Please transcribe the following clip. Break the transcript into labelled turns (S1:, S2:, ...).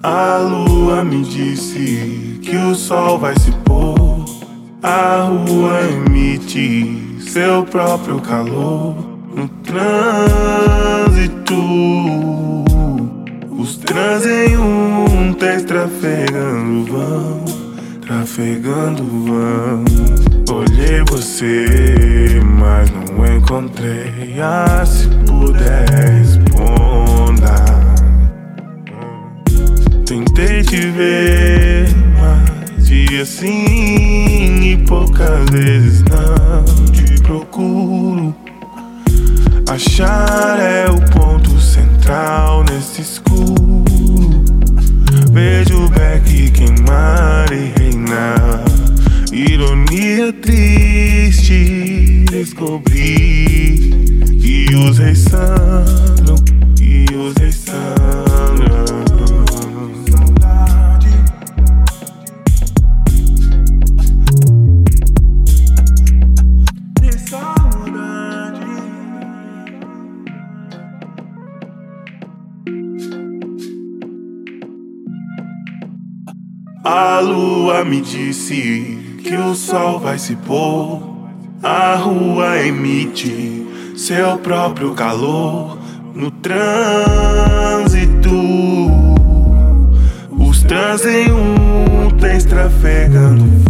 S1: A lua me disse que o sol vai se pôr. A rua emite seu próprio calor. No trânsito, os transeuntes trafegando vão. Olhei você, mas não encontrei. Ah, se puder, responda. Tentei te ver, mas dia sim e poucas vezes não te procuro. Achar é o ponto central nesse escuro. Vejo o beck queimar e reinar. Ironia triste, descobri que os reis sangram, que os reis sangram. De saudade. A lua me disse que o sol vai se pôr. A rua emite seu próprio calor. No trânsito, os transeuntes trafegando